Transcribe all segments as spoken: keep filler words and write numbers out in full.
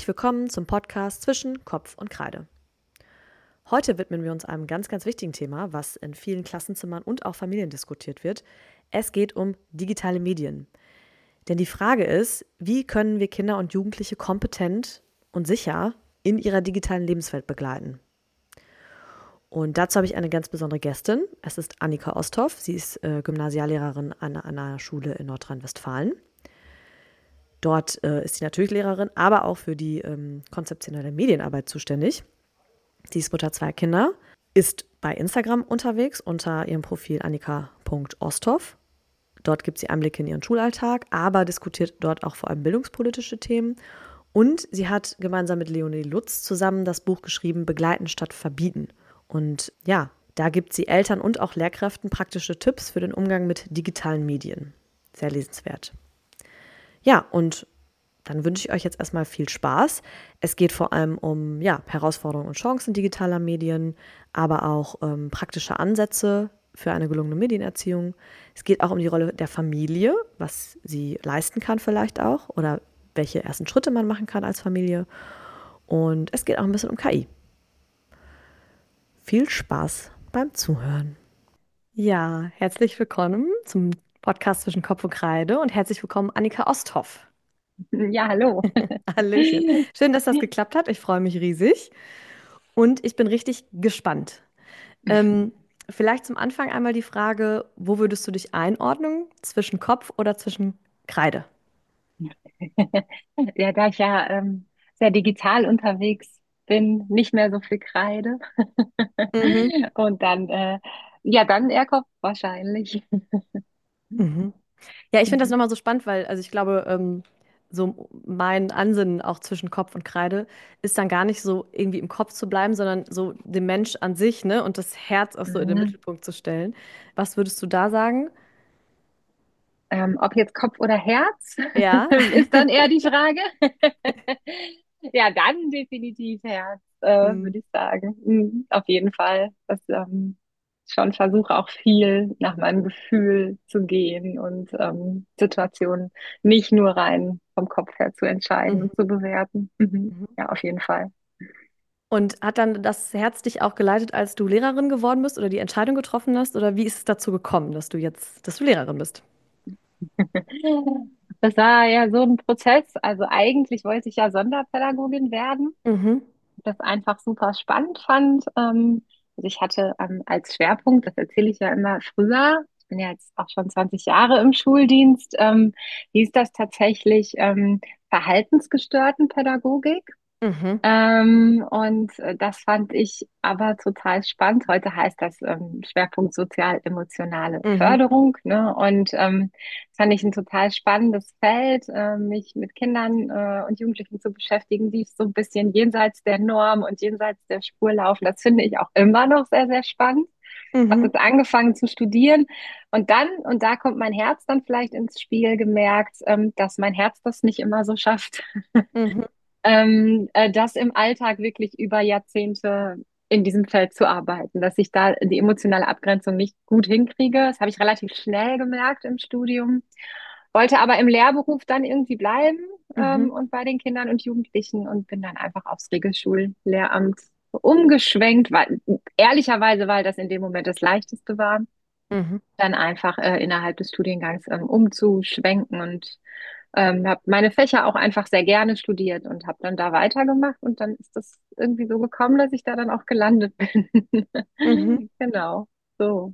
Herzlich willkommen zum Podcast Zwischen Kopf und Kreide. Heute widmen wir uns einem ganz, ganz wichtigen Thema, was in vielen Klassenzimmern und auch Familien diskutiert wird. Es geht um digitale Medien. Denn die Frage ist, wie können wir Kinder und Jugendliche kompetent und sicher in ihrer digitalen Lebenswelt begleiten? Und dazu habe ich eine ganz besondere Gästin. Es ist Annika Osthoff. Sie ist äh, Gymnasiallehrerin an einer Schule in Nordrhein-Westfalen. Dort äh, ist sie natürlich Lehrerin, aber auch für die ähm, konzeptionelle Medienarbeit zuständig. Sie ist Mutter zweier Kinder, ist bei Instagram unterwegs unter ihrem Profil annika punkt osthoff. Dort gibt sie Einblicke in ihren Schulalltag, aber diskutiert dort auch vor allem bildungspolitische Themen. Und sie hat gemeinsam mit Leonie Lutz zusammen das Buch geschrieben, Begleiten statt Verbieten. Und ja, da gibt sie Eltern und auch Lehrkräften praktische Tipps für den Umgang mit digitalen Medien. Sehr lesenswert. Ja, und dann wünsche ich euch jetzt erstmal viel Spaß. Es geht vor allem um ja, Herausforderungen und Chancen digitaler Medien, aber auch ähm, praktische Ansätze für eine gelungene Medienerziehung. Es geht auch um die Rolle der Familie, was sie leisten kann vielleicht auch oder welche ersten Schritte man machen kann als Familie. Und es geht auch ein bisschen um K I. Viel Spaß beim Zuhören. Ja, herzlich willkommen zum Podcast Zwischen Kopf und Kreide und herzlich willkommen Annika Osthoff. Ja, hallo. Hallöchen. Schön, dass das geklappt hat. Ich freue mich riesig. Und ich bin richtig gespannt. Ähm, vielleicht zum Anfang einmal die Frage, wo würdest du dich einordnen? Zwischen Kopf oder zwischen Kreide? Ja, da ich ja ähm, sehr digital unterwegs bin, nicht mehr so viel Kreide. Mhm. Und dann, äh, ja, dann eher Kopf wahrscheinlich. Mhm. Ja, ich finde das Mhm. nochmal so spannend, weil, also ich glaube, ähm, so mein Ansinnen auch zwischen Kopf und Kreide ist dann gar nicht so irgendwie im Kopf zu bleiben, sondern so den Mensch an sich, ne, und das Herz auch so in den Mhm. Mittelpunkt zu stellen. Was würdest du da sagen? Ähm, ob jetzt Kopf oder Herz, Ja. ist dann eher die Frage. Ja, dann definitiv Herz, äh, Mhm. würde ich sagen. Mhm, auf jeden Fall. Das ähm, schon versuche auch viel nach meinem Gefühl zu gehen und ähm, Situationen nicht nur rein vom Kopf her zu entscheiden Mhm. und zu bewerten. Mhm. Mhm. Ja, auf jeden Fall. Und hat dann das Herz dich auch geleitet, als du Lehrerin geworden bist oder die Entscheidung getroffen hast? Oder wie ist es dazu gekommen, dass du jetzt, dass du Lehrerin bist? Das war ja so ein Prozess. Also eigentlich wollte ich ja Sonderpädagogin werden, Mhm. das einfach super spannend fand. Ähm, also ich hatte ähm, als Schwerpunkt, das erzähle ich ja immer früher, ich bin ja jetzt auch schon zwanzig Jahre im Schuldienst, ähm, hieß das tatsächlich ähm, verhaltensgestörten Pädagogik. Mhm. Ähm, und äh, das fand ich aber total spannend. Heute heißt das ähm, Schwerpunkt sozial-emotionale Mhm. Förderung, ne? Und ähm, das fand ich ein total spannendes Feld, äh, mich mit Kindern äh, und Jugendlichen zu beschäftigen, die so ein bisschen jenseits der Norm und jenseits der Spur laufen. Das finde ich auch immer noch sehr, sehr spannend. Habe Mhm. jetzt angefangen zu studieren und dann, und da kommt mein Herz dann vielleicht ins Spiel, gemerkt, ähm, dass mein Herz das nicht immer so schafft. Mhm. ähm, äh, das im Alltag wirklich über Jahrzehnte in diesem Feld zu arbeiten, dass ich da die emotionale Abgrenzung nicht gut hinkriege. Das habe ich relativ schnell gemerkt im Studium, wollte aber im Lehrberuf dann irgendwie bleiben ähm, Mhm. und bei den Kindern und Jugendlichen und bin dann einfach aufs Regelschullehramt umgeschwenkt, weil ehrlicherweise, weil das in dem Moment das Leichteste war, Mhm. dann einfach äh, innerhalb des Studiengangs ähm, umzuschwenken und ähm, habe meine Fächer auch einfach sehr gerne studiert und habe dann da weitergemacht und dann ist das irgendwie so gekommen, dass ich da dann auch gelandet bin. Mhm. Genau, so,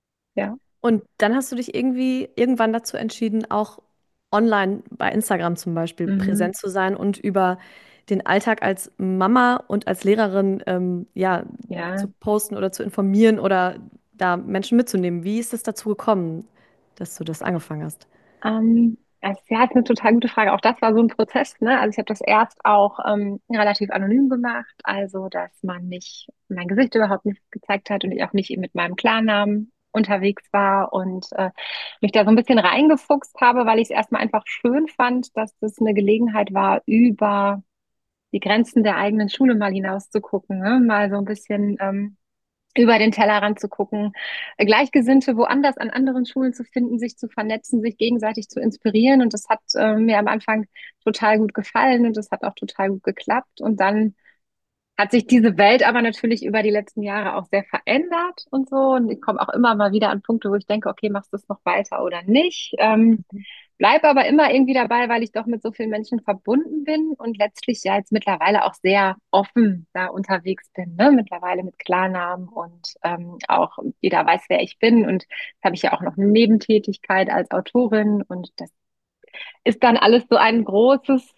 ja. Und dann hast du dich irgendwie irgendwann dazu entschieden, auch online bei Instagram zum Beispiel Mhm. präsent zu sein und über den Alltag als Mama und als Lehrerin ähm, ja, Ja, zu posten oder zu informieren oder da Menschen mitzunehmen. Wie ist es dazu gekommen, dass du das angefangen hast? ähm, das ja, ist eine total gute Frage. Auch das war so ein Prozess, ne? Also ich habe das erst auch ähm, relativ anonym gemacht, also dass man nicht mein Gesicht überhaupt nicht gezeigt hat und ich auch nicht mit meinem Klarnamen unterwegs war und äh, mich da so ein bisschen reingefuchst habe, weil ich es erstmal einfach schön fand, dass das eine Gelegenheit war, über die Grenzen der eigenen Schule mal hinaus zu gucken, ne? Mal so ein bisschen ähm, über den Tellerrand zu gucken, äh, Gleichgesinnte woanders an anderen Schulen zu finden, sich zu vernetzen, sich gegenseitig zu inspirieren. Und das hat äh, mir am Anfang total gut gefallen und das hat auch total gut geklappt. Und dann hat sich diese Welt aber natürlich über die letzten Jahre auch sehr verändert und so. Und ich komme auch immer mal wieder an Punkte, wo ich denke, okay, machst du es noch weiter oder nicht? Ähm, bleib aber immer irgendwie dabei, weil ich doch mit so vielen Menschen verbunden bin und letztlich ja jetzt mittlerweile auch sehr offen da unterwegs bin, ne? Mittlerweile mit Klarnamen und ähm, auch jeder weiß, wer ich bin. Und jetzt habe ich ja auch noch eine Nebentätigkeit als Autorin und das ist dann alles so ein großes,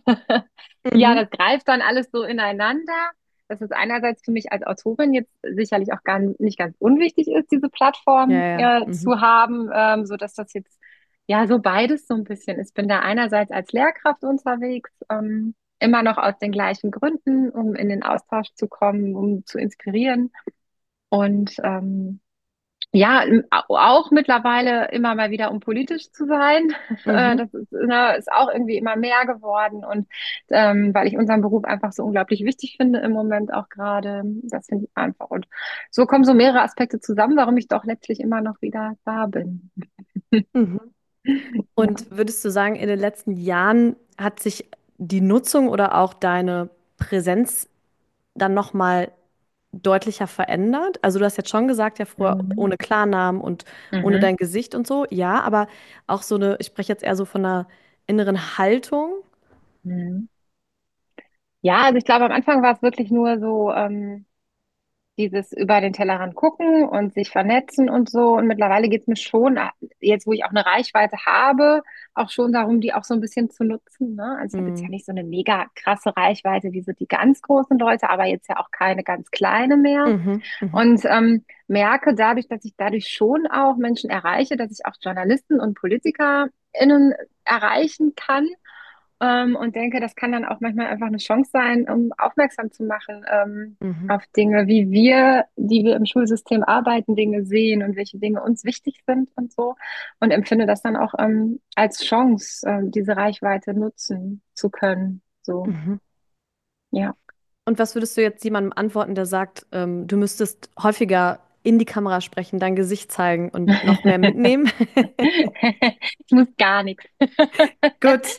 ja, Mhm. das greift dann alles so ineinander. Das ist einerseits für mich als Autorin jetzt sicherlich auch gar nicht ganz unwichtig ist, diese Ja, Plattform ja. äh, Mhm. zu haben, ähm, so dass das jetzt ja so beides so ein bisschen ist. Ich bin da einerseits als Lehrkraft unterwegs, ähm, immer noch aus den gleichen Gründen, um in den Austausch zu kommen, um zu inspirieren und ähm, ja, auch mittlerweile immer mal wieder, um politisch zu sein. Äh, Mhm. Das ist, ne, ist auch irgendwie immer mehr geworden. Und ähm, weil ich unseren Beruf einfach so unglaublich wichtig finde im Moment auch gerade. Das finde ich einfach. Und so kommen so mehrere Aspekte zusammen, warum ich doch letztlich immer noch wieder da bin. Mhm. Ja. Und würdest du sagen, in den letzten Jahren hat sich die Nutzung oder auch deine Präsenz dann nochmal deutlicher verändert? Also du hast jetzt schon gesagt, ja, früher Mhm. ohne Klarnamen und ohne Mhm. dein Gesicht und so, ja, aber auch so eine, ich spreche jetzt eher so von einer inneren Haltung. Mhm. Ja, also ich glaube, am Anfang war es wirklich nur so, ähm, dieses über den Tellerrand gucken und sich vernetzen und so. Und mittlerweile geht es mir schon, äh, jetzt wo ich auch eine Reichweite habe, auch schon darum, die auch so ein bisschen zu nutzen. Ne? Also ich habe jetzt ja Mhm. nicht so eine mega krasse Reichweite wie so die ganz großen Leute, aber jetzt ja auch keine ganz kleine mehr. Mhm. Mhm. Und ähm, merke dadurch, dass ich dadurch schon auch Menschen erreiche, dass ich auch Journalisten und PolitikerInnen erreichen kann, ähm, und denke, das kann dann auch manchmal einfach eine Chance sein, um aufmerksam zu machen, ähm, Mhm. auf Dinge, wie wir, die wir im Schulsystem arbeiten, Dinge sehen und welche Dinge uns wichtig sind und so. Und empfinde das dann auch ähm, als Chance, ähm, diese Reichweite nutzen zu können. So, Mhm. ja. Und was würdest du jetzt jemandem antworten, der sagt, ähm, du müsstest häufiger in die Kamera sprechen, dein Gesicht zeigen und noch mehr mitnehmen? Ich muss gar nichts. Gut.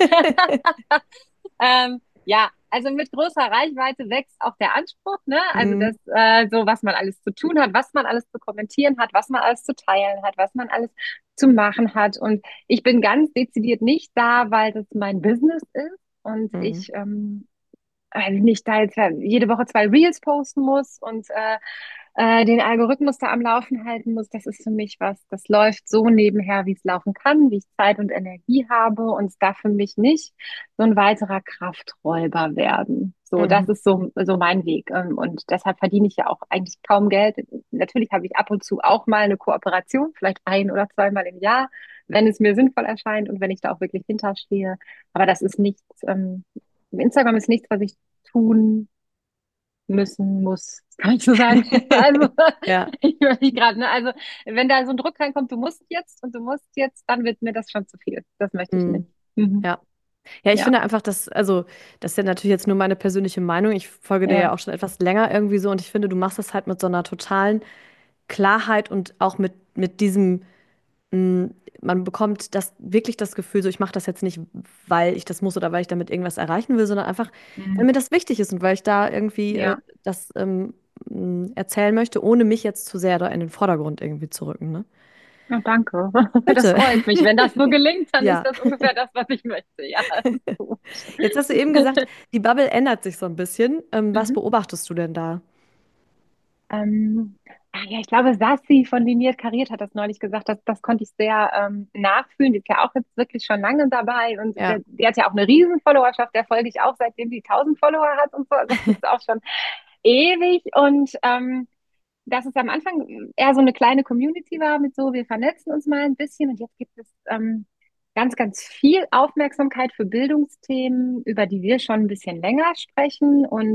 Ähm, ja, also mit großer Reichweite wächst auch der Anspruch, ne? Also Mhm. das, äh, so was man alles zu tun hat, was man alles zu kommentieren hat, was man alles zu teilen hat, was man alles zu machen hat. Und ich bin ganz dezidiert nicht da, weil das mein Business ist und Mhm. ich ähm, also nicht da jetzt jede Woche zwei Reels posten muss und äh, äh, den Algorithmus da am Laufen halten muss. Das ist für mich was, das läuft so nebenher, wie es laufen kann, wie ich Zeit und Energie habe und es darf für mich nicht so ein weiterer Krafträuber werden. So, Mhm. das ist so, so mein Weg. Ähm, Und deshalb verdiene ich ja auch eigentlich kaum Geld. Natürlich habe ich ab und zu auch mal eine Kooperation, vielleicht ein oder zweimal im Jahr, wenn es mir sinnvoll erscheint und wenn ich da auch wirklich hinterstehe. Aber das ist nichts, ähm, Instagram ist nichts, was ich tun müssen muss. Das kann ich so sagen. Also, Ja. ich überlege gerade, ne? Also, wenn da so ein Druck reinkommt, du musst jetzt und du musst jetzt, dann wird mir das schon zu viel. Das möchte ich nicht. Mhm. Mhm. Ja. Ja, ich Ja, finde einfach, dass, also, das ist ja natürlich jetzt nur meine persönliche Meinung. Ich folge dir ja. ja auch schon etwas länger irgendwie so und ich finde, du machst das halt mit so einer totalen Klarheit und auch mit, mit diesem, mh, man bekommt das wirklich das Gefühl, so ich mache das jetzt nicht, weil ich das muss oder weil ich damit irgendwas erreichen will, sondern einfach, weil Mhm. mir das wichtig ist und weil ich da irgendwie äh, Ja. das ähm, mh, erzählen möchte, ohne mich jetzt zu sehr da in den Vordergrund irgendwie zu rücken, ne? Ja, danke. Das Bitte. freut mich. Wenn das so gelingt, dann ist Ja. das ungefähr das, was ich möchte. Ja, das ist gut. Jetzt hast du eben gesagt, die Bubble ändert sich so ein bisschen. Ähm, was Mhm. beobachtest du denn da? Ähm, ah ja, ich glaube, Sassi von Liniert Kariert hat das neulich gesagt. Das, das konnte ich sehr ähm, nachfühlen. Die ist ja auch jetzt wirklich schon lange dabei und Ja. der, die hat ja auch eine riesen Followerschaft. Der folge ich auch, seitdem die tausend Follower hat und so. Also das ist auch schon ewig. Und ähm, dass es am Anfang eher so eine kleine Community war mit so, wir vernetzen uns mal ein bisschen und jetzt gibt es ähm, ganz, ganz viel Aufmerksamkeit für Bildungsthemen, über die wir schon ein bisschen länger sprechen und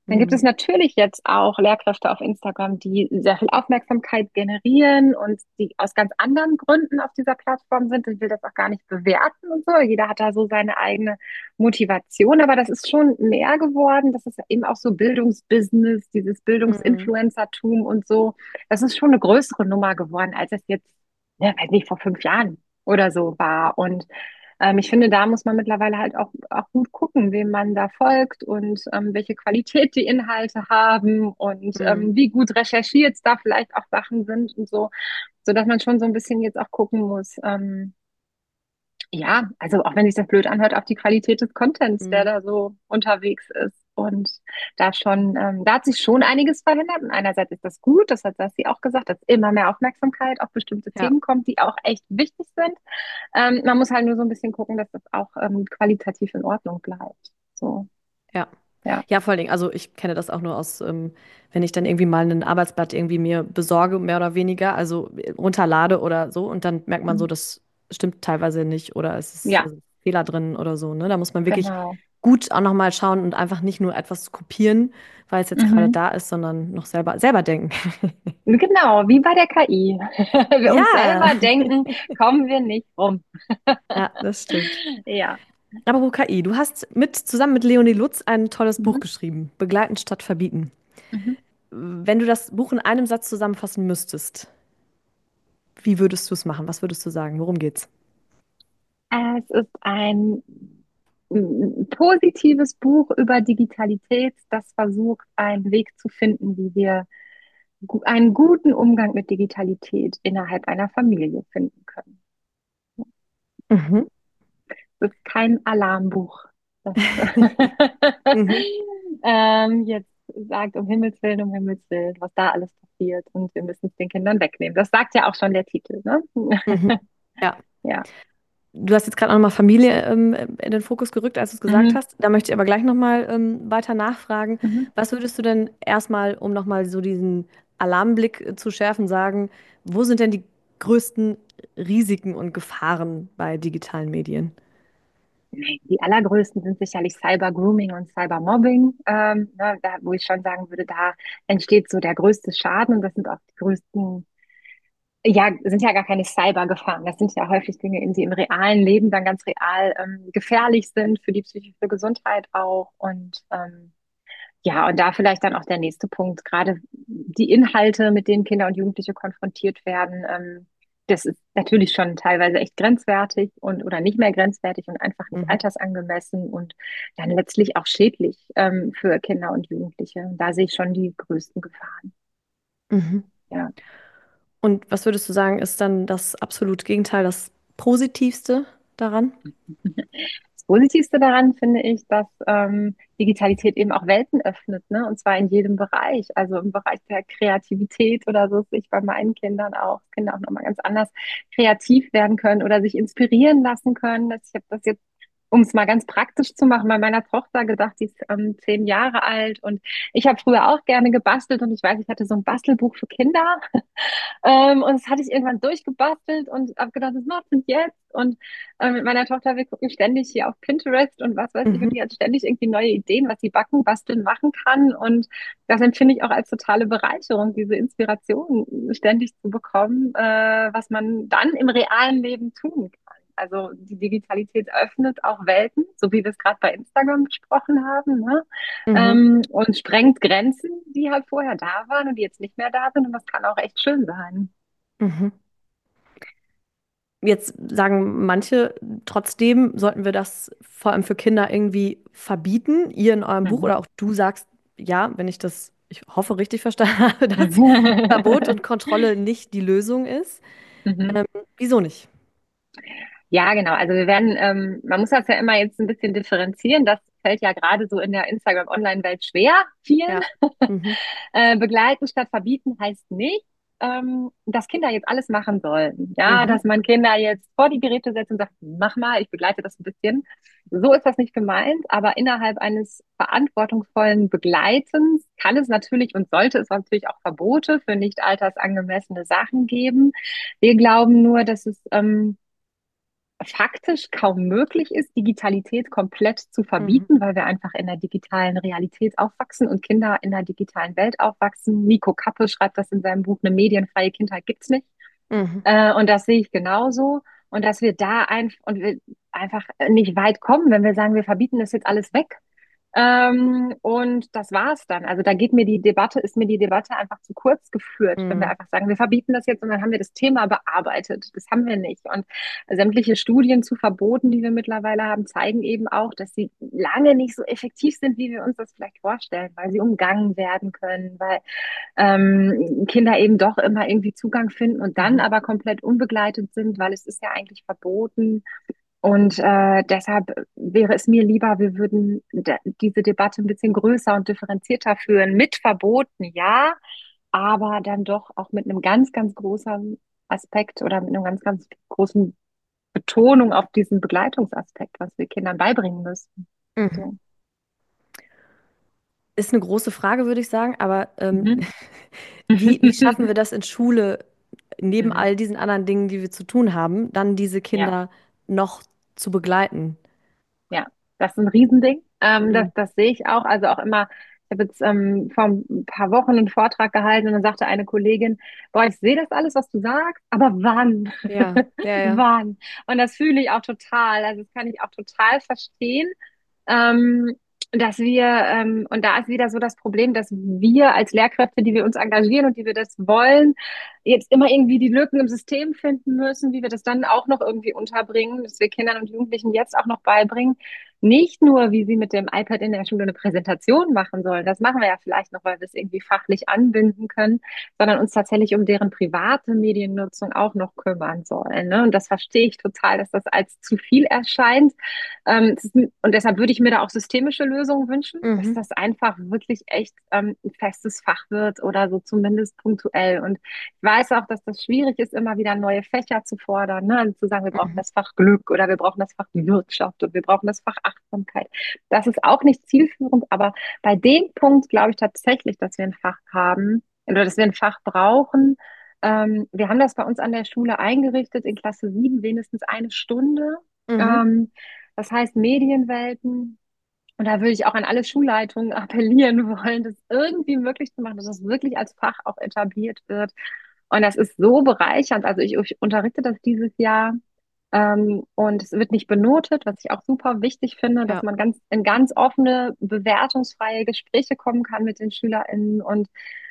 Dann gibt es Mhm. natürlich jetzt auch Lehrkräfte auf Instagram, die sehr viel Aufmerksamkeit generieren und die aus ganz anderen Gründen auf dieser Plattform sind. Ich will das auch gar nicht bewerten und so. Jeder hat da so seine eigene Motivation, aber das ist schon mehr geworden. Das ist eben auch so Bildungsbusiness, dieses Mhm. Bildungsinfluencertum und so. Das ist schon eine größere Nummer geworden, als es jetzt, ja, weiß nicht, vor fünf Jahren oder so war. Und ähm, ich finde, da muss man mittlerweile halt auch, auch gut gucken, wem man da folgt und ähm, welche Qualität die Inhalte haben und Mhm. ähm, wie gut recherchiert da vielleicht auch Sachen sind und so, so dass man schon so ein bisschen jetzt auch gucken muss. Ähm, ja, also auch wenn sich das blöd anhört, auf die Qualität des Contents, der Mhm. da so unterwegs ist. Und da schon, ähm, da hat sich schon einiges verändert. Und einerseits ist das gut, das hat sie auch gesagt, dass immer mehr Aufmerksamkeit auf bestimmte Ja, Themen kommt, die auch echt wichtig sind. Ähm, man muss halt nur so ein bisschen gucken, dass das auch ähm, qualitativ in Ordnung bleibt. So, ja. ja. Ja, vor allen Dingen, also ich kenne das auch nur aus, ähm, wenn ich dann irgendwie mal ein Arbeitsblatt irgendwie mir besorge, mehr oder weniger, also äh, runterlade oder so, und dann merkt man so, Mhm. das stimmt teilweise nicht oder es ist Ja, äh, Fehler drin oder so, ne? Da muss man wirklich genau. gut auch nochmal schauen und einfach nicht nur etwas kopieren, weil es jetzt gerade Mhm. da ist, sondern noch selber, selber denken. Genau, wie bei der K I. Wir uns Ja, selber denken, kommen wir nicht rum. ja, das stimmt. Ja. Aber K I, du hast mit, zusammen mit Leonie Lutz ein tolles Buch Mhm. geschrieben, Begleiten statt verbieten. Mhm. Wenn du das Buch in einem Satz zusammenfassen müsstest, wie würdest du es machen? Was würdest du sagen? Worum geht's? Es ist ein mm, positives Buch über Digitalität, das versucht, einen Weg zu finden, wie wir gu- einen guten Umgang mit Digitalität innerhalb einer Familie finden können. Mhm. Es ist kein Alarmbuch, das Mhm. ähm, jetzt sagt, um Himmels Willen, um Himmels Willen, was da alles passiert und wir müssen es den Kindern wegnehmen. Das sagt ja auch schon der Titel, ne? Mhm. Ja. Ja. Du hast jetzt gerade auch nochmal Familie ähm, in den Fokus gerückt, als du es gesagt Mhm. hast. Da möchte ich aber gleich nochmal ähm, weiter nachfragen. Mhm. Was würdest du denn erstmal, um nochmal so diesen Alarmblick äh, zu schärfen, sagen, wo sind denn die größten Risiken und Gefahren bei digitalen Medien? Nee, die allergrößten sind sicherlich Cyber-Grooming und Cyber-Mobbing, ähm, ne, da, wo ich schon sagen würde, da entsteht so der größte Schaden und das sind auch die größten, ja, sind ja gar keine Cyber-Gefahren. Das sind ja häufig Dinge, die im realen Leben dann ganz real ähm, gefährlich sind für die psychische Gesundheit auch. Und ähm, ja, und da vielleicht dann auch der nächste Punkt, gerade die Inhalte, mit denen Kinder und Jugendliche konfrontiert werden. Ähm, das ist natürlich schon teilweise echt grenzwertig und oder nicht mehr grenzwertig und einfach nicht Mhm. altersangemessen und dann letztlich auch schädlich ähm, für Kinder und Jugendliche. Da sehe ich schon die größten Gefahren. Mhm. Ja. Und was würdest du sagen, ist dann das absolute Gegenteil, das Positivste daran? Das Positivste daran finde ich, dass ähm, Digitalität eben auch Welten öffnet, ne? Und zwar in jedem Bereich. Also im Bereich der Kreativität oder so sehe ich bei meinen Kindern auch, dass Kinder auch nochmal ganz anders kreativ werden können oder sich inspirieren lassen können. Das, ich habe das jetzt, um es mal ganz praktisch zu machen, bei meiner Tochter gedacht, die ist ähm, zehn Jahre alt und ich habe früher auch gerne gebastelt und ich weiß, ich hatte so ein Bastelbuch für Kinder ähm, und das hatte ich irgendwann durchgebastelt und habe gedacht, was machst du denn jetzt? Und äh, mit meiner Tochter, wir gucken ständig hier auf Pinterest und was weiß ich, und Mhm. die hat ständig irgendwie neue Ideen, was sie backen, basteln, machen kann. Und das empfinde ich auch als totale Bereicherung, diese Inspiration ständig zu bekommen, äh, was man dann im realen Leben tun kann. Also die Digitalität öffnet auch Welten, so wie wir es gerade bei Instagram besprochen haben, ne? Mhm. Ähm, und sprengt Grenzen, die halt vorher da waren und die jetzt nicht mehr da sind. Und das kann auch echt schön sein. Mhm. Jetzt sagen manche, trotzdem sollten wir das vor allem für Kinder irgendwie verbieten. Ihr in eurem Buch Mhm. oder auch du sagst, ja, wenn ich das, ich hoffe, richtig verstanden habe, dass Verbot und Kontrolle nicht die Lösung ist. Mhm. Ähm, wieso nicht? Ja, genau. Also wir werden, ähm, man muss das ja immer jetzt ein bisschen differenzieren. Das fällt ja gerade so in der Instagram-Online-Welt schwer, vielen. Ja. Mhm. Äh, begleiten statt verbieten heißt nicht, ähm, dass Kinder jetzt alles machen sollen. Ja, Mhm. dass man Kinder jetzt vor die Geräte setzt und sagt, mach mal, ich begleite das ein bisschen. So ist das nicht gemeint, aber innerhalb eines verantwortungsvollen Begleitens kann es natürlich und sollte es natürlich auch Verbote für nicht altersangemessene Sachen geben. Wir glauben nur, dass es ähm, faktisch kaum möglich ist, Digitalität komplett zu Mhm. verbieten, weil wir einfach in der digitalen Realität aufwachsen und Kinder in der digitalen Welt aufwachsen. Nico Kappe schreibt das in seinem Buch, eine medienfreie Kindheit gibt's nicht. Mhm. Äh, und das sehe ich genauso. Und dass wir da ein, und wir einfach nicht weit kommen, wenn wir sagen, wir verbieten das jetzt alles weg. Ähm, und das war's dann. Also da geht mir die Debatte, ist mir die Debatte einfach zu kurz geführt, wenn wir Mhm. einfach sagen, wir verbieten das jetzt und dann haben wir das Thema bearbeitet. Das haben wir nicht. Und sämtliche Studien zu Verboten, die wir mittlerweile haben, zeigen eben auch, dass sie lange nicht so effektiv sind, wie wir uns das vielleicht vorstellen, weil sie umgangen werden können, weil ähm, Kinder eben doch immer irgendwie Zugang finden und dann Mhm. aber komplett unbegleitet sind, weil es ist ja eigentlich verboten. Und äh, deshalb wäre es mir lieber, wir würden de diese Debatte ein bisschen größer und differenzierter führen. Mit Verboten, ja, aber dann doch auch mit einem ganz, ganz großen Aspekt oder mit einem ganz, ganz großen Betonung auf diesen Begleitungsaspekt, was wir Kindern beibringen müssen. Mhm. So. Ist eine große Frage, würde ich sagen, aber ähm, Mhm. wie, wie schaffen wir das in Schule, neben Mhm. all diesen anderen Dingen, die wir zu tun haben, dann diese Ja. Kinder noch zu begleiten? Ja, das ist ein Riesending. Ähm, das, Mhm. das sehe ich auch. Also auch immer, ich habe jetzt ähm, vor ein paar Wochen einen Vortrag gehalten und dann sagte eine Kollegin, boah, ich sehe das alles, was du sagst, aber wann? Ja, ja, ja. Wann? Und das fühle ich auch total. Also das kann ich auch total verstehen. Ähm, dass wir, ähm, und da ist wieder so das Problem, dass wir als Lehrkräfte, die wir uns engagieren und die wir das wollen, jetzt immer irgendwie die Lücken im System finden müssen, wie wir das dann auch noch irgendwie unterbringen, dass wir Kindern und Jugendlichen jetzt auch noch beibringen. Nicht nur, wie sie mit dem iPad in der Schule eine Präsentation machen sollen, das machen wir ja vielleicht noch, weil wir es irgendwie fachlich anbinden können, sondern uns tatsächlich um deren private Mediennutzung auch noch kümmern sollen. Ne? Und das verstehe ich total, dass das als zu viel erscheint. Ähm, ist, und deshalb würde ich mir da auch systemische Lösungen wünschen, dass Mhm. das einfach wirklich echt ähm, ein festes Fach wird oder so zumindest punktuell. Und ich weiß auch, dass das schwierig ist, immer wieder neue Fächer zu fordern, ne? Also zu sagen, wir brauchen Mhm. das Fach Glück oder wir brauchen das Fach Wirtschaft und wir brauchen das Fach Achtsamkeit. Das ist auch nicht zielführend, aber bei dem Punkt glaube ich tatsächlich, dass wir ein Fach haben oder dass wir ein Fach brauchen. Ähm, wir haben das bei uns an der Schule eingerichtet, in Klasse sieben wenigstens eine Stunde. Mhm. Ähm, das heißt Medienwelten. Und da würde ich auch an alle Schulleitungen appellieren wollen, das irgendwie möglich zu machen, dass das wirklich als Fach auch etabliert wird. Und das ist so bereichernd. Also ich, ich unterrichte das dieses Jahr. Ähm, und es wird nicht benotet, was ich auch super wichtig finde, dass Ja. man ganz in ganz offene, bewertungsfreie Gespräche kommen kann mit den SchülerInnen und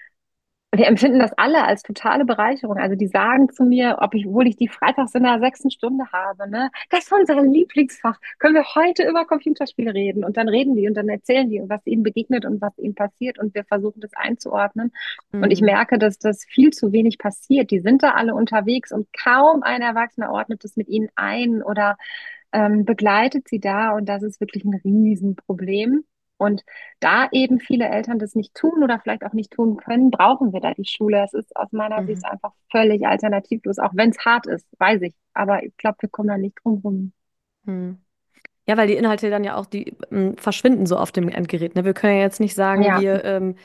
wir empfinden das alle als totale Bereicherung. Also die sagen zu mir, ob ich, obwohl ich die freitags in der sechsten Stunde habe, ne, das ist unser Lieblingsfach. Können wir heute über Computerspiele reden? Und dann reden die und dann erzählen die, was ihnen begegnet und was ihnen passiert und wir versuchen das einzuordnen. Und ich Mhm. merke, dass das viel zu wenig passiert. Die sind da alle unterwegs und kaum ein Erwachsener ordnet das mit ihnen ein oder ähm, begleitet sie da. Und das ist wirklich ein Riesenproblem. Und da eben viele Eltern das nicht tun oder vielleicht auch nicht tun können, brauchen wir da die Schule. Es ist aus meiner Mhm. Sicht einfach völlig alternativlos, auch wenn es hart ist, weiß ich. Aber ich glaube, wir kommen da nicht drum rum. Mhm. Ja, weil die Inhalte dann ja auch, die ähm, verschwinden so auf dem Endgerät. Ne? Wir können ja jetzt nicht sagen, Ja, wir ähm,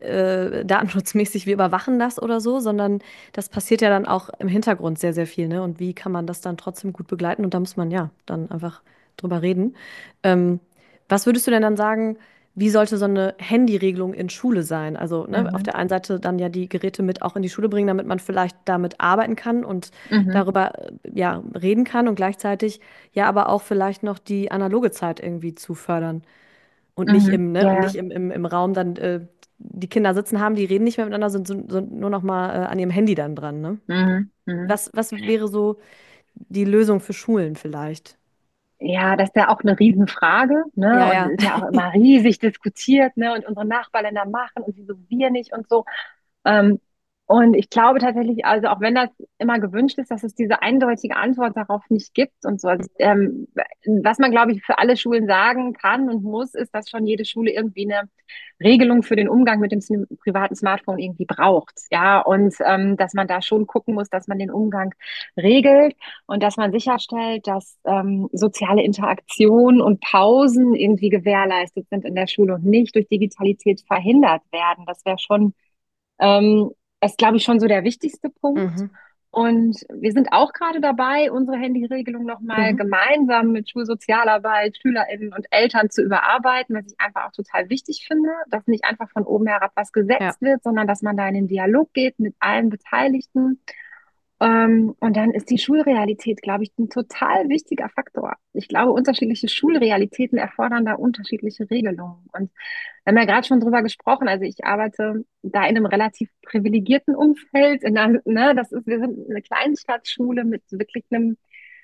äh, datenschutzmäßig, wir überwachen das oder so, sondern das passiert ja dann auch im Hintergrund sehr, sehr viel. Ne? Und wie kann man das dann trotzdem gut begleiten? Und da muss man ja dann einfach drüber reden. Ähm, Was würdest du denn dann sagen, wie sollte so eine Handyregelung in Schule sein? Also ne, auf mhm. der einen Seite dann ja die Geräte mit auch in die Schule bringen, damit man vielleicht damit arbeiten kann und Mhm. darüber äh, ja reden kann und gleichzeitig ja, aber auch vielleicht noch die analoge Zeit irgendwie zu fördern und nicht Mhm. im, ne, Ja, und ja. nicht im, im, im Raum dann äh, die Kinder sitzen haben, die reden nicht mehr miteinander, sind, sind, sind nur noch mal äh, an ihrem Handy dann dran, ne? Mhm. Mhm. Was, was wäre so die Lösung für Schulen vielleicht? Ja, das ist ja auch eine Riesenfrage, ne? Ja, Und ja. ist ja auch immer riesig diskutiert, ne? Und unsere Nachbarländer machen und wieso wir nicht und so. Ähm, und ich glaube tatsächlich, also auch wenn das immer gewünscht ist, dass es diese eindeutige Antwort darauf nicht gibt und so. Also, ähm, was man, glaube ich, für alle Schulen sagen kann und muss, ist, dass schon jede Schule irgendwie eine Regelung für den Umgang mit dem s- privaten Smartphone irgendwie braucht. Ja, und ähm, dass man da schon gucken muss, dass man den Umgang regelt und dass man sicherstellt, dass ähm, soziale Interaktion und Pausen irgendwie gewährleistet sind in der Schule und nicht durch Digitalität verhindert werden. Das wäre schon, ähm, ist, glaube ich, schon so der wichtigste Punkt. Mhm. Und wir sind auch gerade dabei, unsere Handyregelung nochmal Mhm. gemeinsam mit Schulsozialarbeit, SchülerInnen und Eltern zu überarbeiten, was ich einfach auch total wichtig finde, dass nicht einfach von oben herab was Ja. gesetzt wird, sondern dass man da in den Dialog geht mit allen Beteiligten. Ähm, und dann ist die Schulrealität, glaube ich, ein total wichtiger Faktor. Ich glaube, unterschiedliche Schulrealitäten erfordern da unterschiedliche Regelungen. Und wir haben ja gerade schon drüber gesprochen. Also ich arbeite da in einem relativ privilegierten Umfeld. In einer, ne, das ist, wir sind eine Kleinstadtschule mit wirklich einem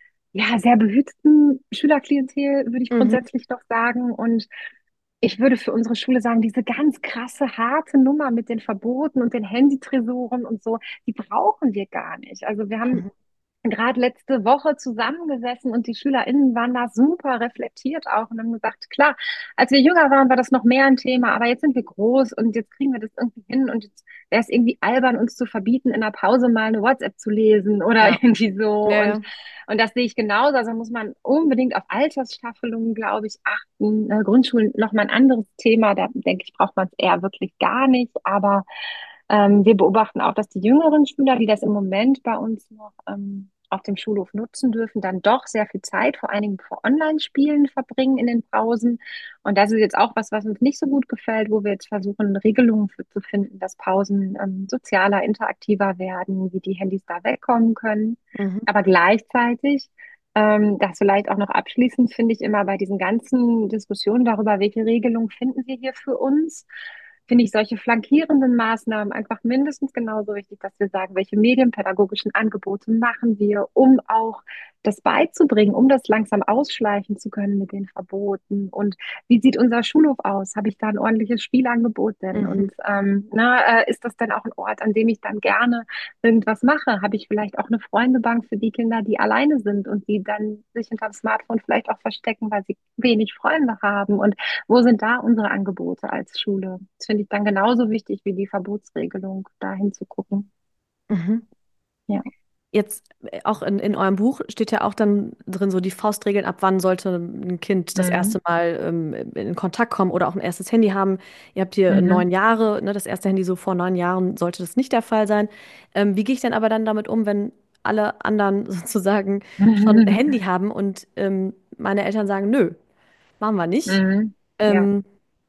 ja, sehr behüteten Schülerklientel, würde ich Mhm. grundsätzlich doch sagen. Und ich würde für unsere Schule sagen, diese ganz krasse, harte Nummer mit den Verboten und den Handytresoren und so, die brauchen wir gar nicht. Also wir haben Mhm. gerade letzte Woche zusammengesessen und die SchülerInnen waren da super reflektiert auch und haben gesagt, klar, als wir jünger waren, war das noch mehr ein Thema, aber jetzt sind wir groß und jetzt kriegen wir das irgendwie hin und jetzt wäre es irgendwie albern, uns zu verbieten, in der Pause mal eine WhatsApp zu lesen oder Ja. irgendwie so. Ja, Und, ja. und das sehe ich genauso. Also muss man unbedingt auf Altersstaffelungen, glaube ich, achten. Äh, Grundschulen nochmal ein anderes Thema. Da denke ich, braucht man es eher wirklich gar nicht. Aber ähm, wir beobachten auch, dass die jüngeren Schüler, die das im Moment bei uns noch ähm, auf dem Schulhof nutzen dürfen, dann doch sehr viel Zeit, vor allen Dingen vor Online-Spielen verbringen in den Pausen. Und das ist jetzt auch was, was uns nicht so gut gefällt, wo wir jetzt versuchen, Regelungen für zu finden, dass Pausen ähm, sozialer, interaktiver werden, wie die Handys da wegkommen können. Mhm. Aber gleichzeitig, ähm, das vielleicht auch noch abschließend, finde ich immer bei diesen ganzen Diskussionen darüber, welche Regelungen finden wir hier für uns, finde ich solche flankierenden Maßnahmen einfach mindestens genauso wichtig, dass wir sagen, welche medienpädagogischen Angebote machen wir, um auch das beizubringen, um das langsam ausschleichen zu können mit den Verboten. Und wie sieht unser Schulhof aus? Habe ich da ein ordentliches Spielangebot denn? Mhm. Und ähm, na, äh, ist das denn auch ein Ort, an dem ich dann gerne irgendwas mache? Habe ich vielleicht auch eine Freundebank für die Kinder, die alleine sind und die dann sich hinterm Smartphone vielleicht auch verstecken, weil sie wenig Freunde haben? Und wo sind da unsere Angebote als Schule? Das finde ich dann genauso wichtig wie die Verbotsregelung, da hinzugucken. Mhm. Ja. Jetzt äh, auch in, in eurem Buch steht ja auch dann drin so die Faustregeln, ab wann sollte ein Kind das Mhm. erste Mal ähm, in Kontakt kommen oder auch ein erstes Handy haben. Ihr habt hier Mhm. neun Jahre, ne, das erste Handy so vor neun Jahren sollte das nicht der Fall sein. Ähm, wie gehe ich denn aber dann damit um, wenn alle anderen sozusagen schon ein Handy haben und ähm, meine Eltern sagen, nö, machen wir nicht. Mhm. Ja. Ähm,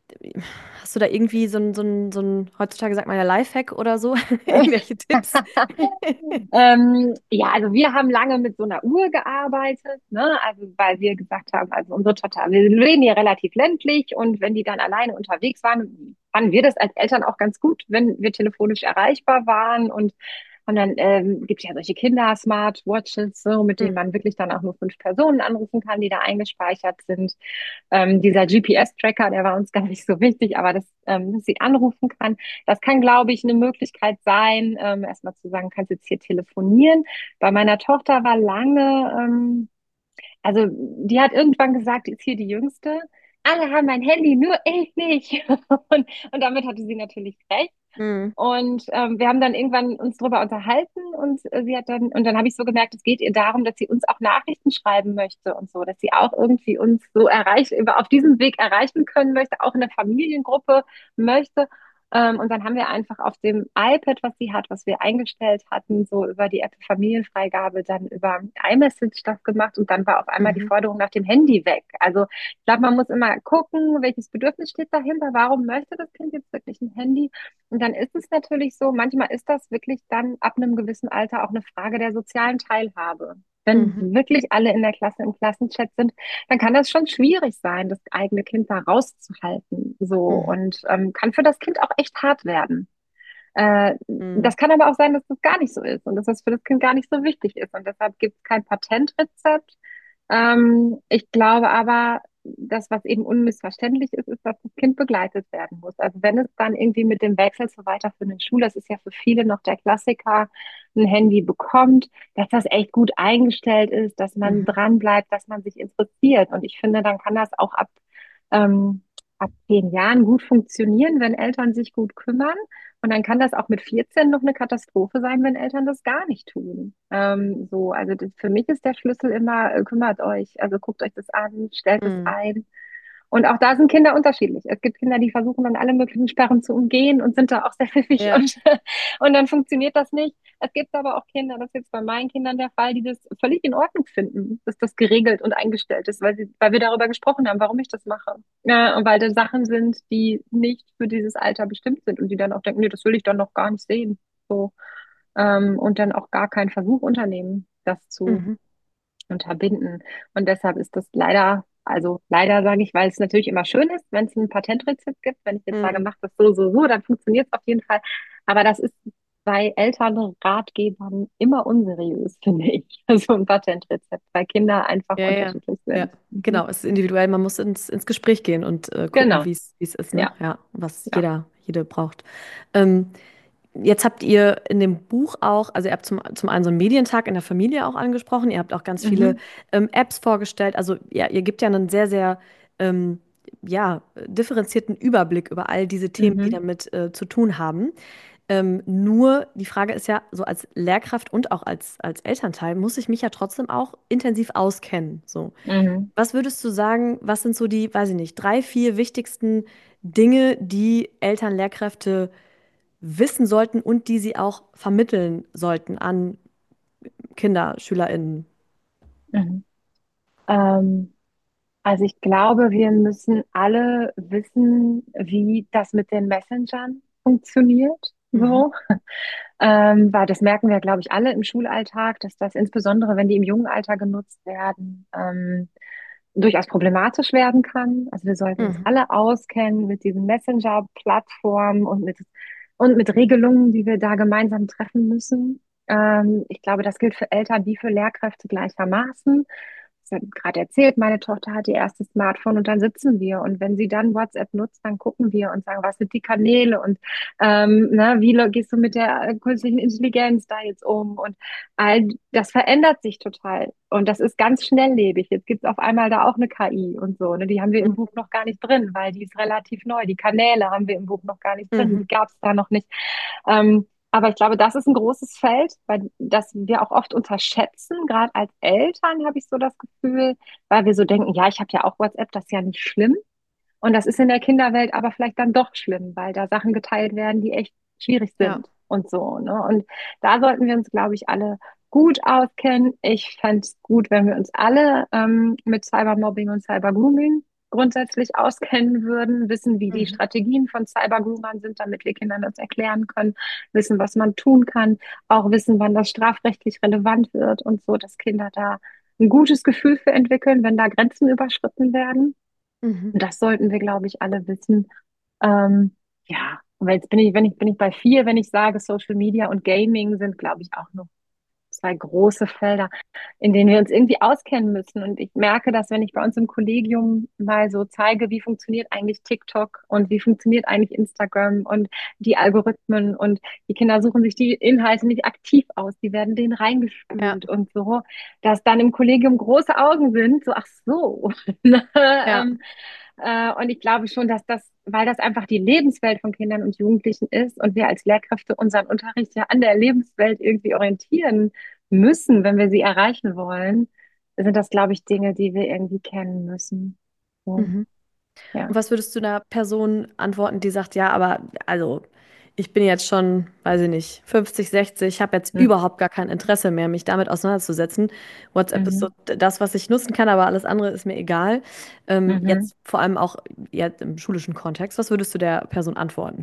Hast du da irgendwie so ein, so ein, so ein, heutzutage sagt man ja Lifehack oder so, irgendwelche Tipps? Ähm, ja, also wir haben lange mit so einer Uhr gearbeitet, ne? Also weil wir gesagt haben, also unsere Tochter, wir leben hier relativ ländlich und wenn die dann alleine unterwegs waren, fanden wir das als Eltern auch ganz gut, wenn wir telefonisch erreichbar waren und und dann ähm, gibt es ja solche Kinder-Smartwatches, so, mit denen man wirklich dann auch nur fünf Personen anrufen kann, die da eingespeichert sind. Ähm, dieser G P S-Tracker, der war uns gar nicht so wichtig, aber dass, ähm, dass sie anrufen kann, das kann, glaube ich, eine Möglichkeit sein, ähm, erstmal zu sagen, kannst jetzt hier telefonieren. Bei meiner Tochter war lange, ähm, also die hat irgendwann gesagt, die ist hier die Jüngste. Alle haben ein Handy, nur ich nicht. Und, und damit hatte sie natürlich recht. Mhm. Und ähm, wir haben dann irgendwann uns drüber unterhalten und äh, sie hat dann, und dann habe ich so gemerkt, es geht ihr darum, dass sie uns auch Nachrichten schreiben möchte und so, dass sie auch irgendwie uns so erreicht, über auf diesem Weg erreichen können möchte, auch in der Familiengruppe möchte. Ähm, und dann haben wir einfach auf dem iPad, was sie hat, was wir eingestellt hatten, so über die App Familienfreigabe, dann über iMessage das gemacht und dann war auf einmal die Mhm. Forderung nach dem Handy weg. Also ich glaube, man muss immer gucken, welches Bedürfnis steht dahinter, warum möchte das Kind jetzt wirklich ein Handy? Und dann ist es natürlich so, manchmal ist das wirklich dann ab einem gewissen Alter auch eine Frage der sozialen Teilhabe. Wenn Mhm. wirklich alle in der Klasse im Klassenchat sind, dann kann das schon schwierig sein, das eigene Kind da rauszuhalten. So Mhm. und ähm, kann für das Kind auch echt hart werden. Äh, Mhm. das kann aber auch sein, dass das gar nicht so ist und dass das für das Kind gar nicht so wichtig ist. Und deshalb gibt es kein Patentrezept. Ähm, ich glaube aber, das, was eben unmissverständlich ist, ist, dass das Kind begleitet werden muss. Also wenn es dann irgendwie mit dem Wechsel zur weiterführenden Schule, das ist ja für viele noch der Klassiker, ein Handy bekommt, dass das echt gut eingestellt ist, dass man Mhm. dran bleibt, dass man sich interessiert. Und ich finde, dann kann das auch ab, ähm, ab zehn Jahren gut funktionieren, wenn Eltern sich gut kümmern. Und dann kann das auch mit vierzehn noch eine Katastrophe sein, wenn Eltern das gar nicht tun. Ähm, so, also das, für mich ist der Schlüssel immer, äh, kümmert euch, also guckt euch das an, stellt es Mhm. ein. Und auch da sind Kinder unterschiedlich. Es gibt Kinder, die versuchen dann alle möglichen Sperren zu umgehen und sind da auch sehr pfiffig Ja. und, und dann funktioniert das nicht. Es gibt aber auch Kinder, das ist jetzt bei meinen Kindern der Fall, die das völlig in Ordnung finden, dass das geregelt und eingestellt ist, weil sie, weil wir darüber gesprochen haben, warum ich das mache. Ja, und weil das Sachen sind, die nicht für dieses Alter bestimmt sind und die dann auch denken, nee, das will ich dann noch gar nicht sehen. So, ähm, und dann auch gar keinen Versuch unternehmen, das zu Mhm. unterbinden. Und deshalb ist das leider, also leider sage ich, weil es natürlich immer schön ist, wenn es ein Patentrezept gibt. Wenn ich jetzt sage, Mhm. mach das so, so, so, dann funktioniert es auf jeden Fall. Aber das ist bei Elternratgebern immer unseriös, finde ich. So ein Patentrezept, weil Kinder einfach Ja, ja, unterschiedlich ja. sind. Mhm. Genau, es ist individuell. Man muss ins, ins Gespräch gehen und äh, gucken, Genau, wie es, wie es ist, ne? ja, Ja, was ja. jeder, jede braucht. Ähm, Jetzt habt ihr in dem Buch auch, also ihr habt zum, zum einen so einen Medientag in der Familie auch angesprochen, ihr habt auch ganz viele Mhm. ähm, Apps vorgestellt. Also ja, ihr gebt ja einen sehr, sehr ähm, ja, differenzierten Überblick über all diese Themen, die Mhm. damit äh, zu tun haben. Ähm, nur die Frage ist ja, so als Lehrkraft und auch als, als Elternteil muss ich mich ja trotzdem auch intensiv auskennen. So. Mhm. Was würdest du sagen, was sind so die, weiß ich nicht, drei, vier wichtigsten Dinge, die Eltern, Lehrkräfte wissen sollten und die sie auch vermitteln sollten an Kinder, SchülerInnen? Mhm. Ähm, also ich glaube, wir müssen alle wissen, wie das mit den Messengern funktioniert. Mhm. So. Ähm, weil das merken wir, glaube ich, alle im Schulalltag, dass das insbesondere, wenn die im jungen Alter genutzt werden, ähm, durchaus problematisch werden kann. Also wir sollten uns Mhm. alle auskennen mit diesen Messenger-Plattformen und mit, und mit Regelungen, die wir da gemeinsam treffen müssen. Ähm, ich glaube, das gilt für Eltern wie für Lehrkräfte gleichermaßen. Ich habe gerade erzählt, meine Tochter hat ihr erstes Smartphone und dann sitzen wir. Und wenn sie dann WhatsApp nutzt, dann gucken wir und sagen, was sind die Kanäle und ähm, na, wie lo- gehst du mit der äh, künstlichen Intelligenz da jetzt um? Und all das verändert sich total. Und das ist ganz schnelllebig. Jetzt gibt es auf einmal da auch eine K I und so. Ne? Die haben wir im Buch noch gar nicht drin, weil die ist relativ neu. Die Kanäle haben wir im Buch noch gar nicht drin. Mhm. Die gab es da noch nicht. Ähm, aber ich glaube, das ist ein großes Feld, weil das wir auch oft unterschätzen. Gerade als Eltern habe ich so das Gefühl, weil wir so denken, ja, ich habe ja auch WhatsApp, das ist ja nicht schlimm. Und das ist in der Kinderwelt aber vielleicht dann doch schlimm, weil da Sachen geteilt werden, die echt schwierig Ja. sind und so. Ne? Und da sollten wir uns, glaube ich, alle gut auskennen. Ich fände es gut, wenn wir uns alle ähm, mit Cybermobbing und Cybergrooming grundsätzlich auskennen würden, wissen, wie die Mhm. Strategien von Cybergroomern sind, damit wir Kindern das erklären können, wissen, was man tun kann, auch wissen, wann das strafrechtlich relevant wird und so, dass Kinder da ein gutes Gefühl für entwickeln, wenn da Grenzen überschritten werden. Mhm. Und das sollten wir, glaube ich, alle wissen. Ähm, ja, aber jetzt bin ich, wenn ich, bin ich bei vier, wenn ich sage, Social Media und Gaming sind, glaube ich, auch noch zwei große Felder, in denen wir uns irgendwie auskennen müssen. Und ich merke, dass wenn ich bei uns im Kollegium mal so zeige, wie funktioniert eigentlich TikTok und wie funktioniert eigentlich Instagram und die Algorithmen und die Kinder suchen sich die Inhalte nicht aktiv aus, die werden denen Ja. reingespült und so, dass dann im Kollegium große Augen sind, so ach so. Ja. ähm, äh, und ich glaube schon, dass das, weil das einfach die Lebenswelt von Kindern und Jugendlichen ist und wir als Lehrkräfte unseren Unterricht ja an der Lebenswelt irgendwie orientieren müssen, wenn wir sie erreichen wollen, sind das, glaube ich, Dinge, die wir irgendwie kennen müssen. So, Mhm. ja. Und was würdest du einer Person antworten, die sagt, ja, aber also ich bin jetzt schon, weiß ich nicht, fünfzig, sechzig, habe jetzt Hm. überhaupt gar kein Interesse mehr, mich damit auseinanderzusetzen. WhatsApp ist so Mhm. d- das, was ich nutzen kann, aber alles andere ist mir egal. Ähm, Mhm. jetzt vor allem auch jetzt im schulischen Kontext. Was würdest du der Person antworten?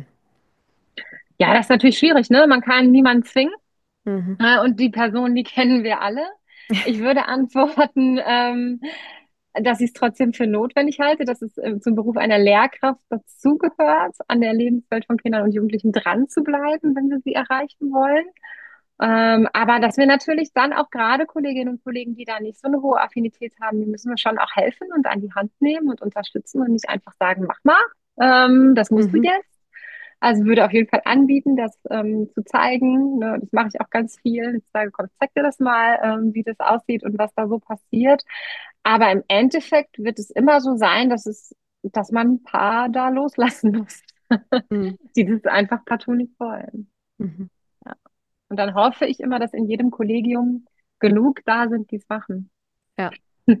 Ja, das ist natürlich schwierig, ne? Man kann niemanden zwingen. Mhm. Äh, und die Person, die kennen wir alle. Ich würde antworten, ähm, dass ich es trotzdem für notwendig halte, dass es äh, zum Beruf einer Lehrkraft dazugehört, an der Lebenswelt von Kindern und Jugendlichen dran zu bleiben, wenn wir sie erreichen wollen. Ähm, aber dass wir natürlich dann auch gerade Kolleginnen und Kollegen, die da nicht so eine hohe Affinität haben, die müssen wir schon auch helfen und an die Hand nehmen und unterstützen und nicht einfach sagen, mach mal, ähm, das musst du Mhm. jetzt. Also würde auf jeden Fall anbieten, das ähm, zu zeigen. Ne? Das mache ich auch ganz viel. Ich sage, komm, zeig dir das mal, ähm, wie das aussieht und was da so passiert. Aber im Endeffekt wird es immer so sein, dass es, dass man ein paar da loslassen muss, Mhm. die das einfach partout nicht wollen. Mhm. Ja. Und dann hoffe ich immer, dass in jedem Kollegium genug da sind, die es machen. Ja.